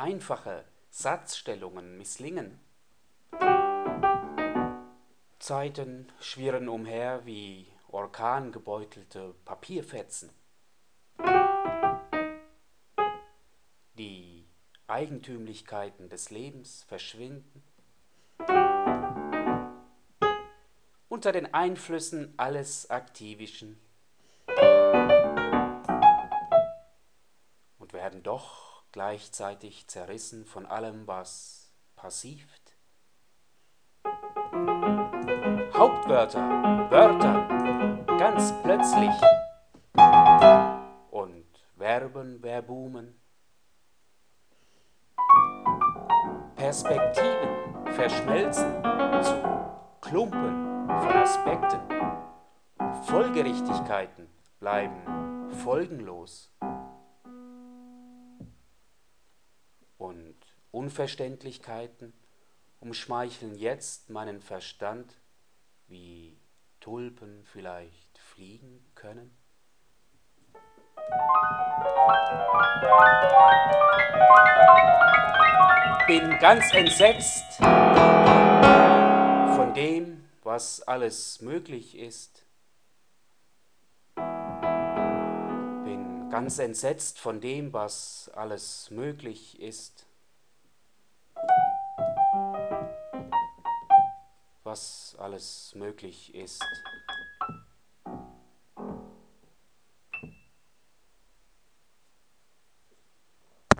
einfache Satzstellungen misslingen. Zeiten schwirren umher wie orkangebeutelte Papierfetzen. Die Eigentümlichkeiten des Lebens verschwinden. Unter den Einflüssen alles Aktivischen und werden doch gleichzeitig zerrissen von allem, was passiert. Hauptwörter, Wörter, ganz plötzlich und Verben, Verbumen. Perspektiven verschmelzen zu Klumpen von Aspekten. Folgerichtigkeiten bleiben folgenlos. Und Unverständlichkeiten umschmeicheln jetzt meinen Verstand, wie Tulpen vielleicht fliegen können. Bin ganz entsetzt von dem, was alles möglich ist. Bin ganz entsetzt von dem, was alles möglich ist. Was alles möglich ist.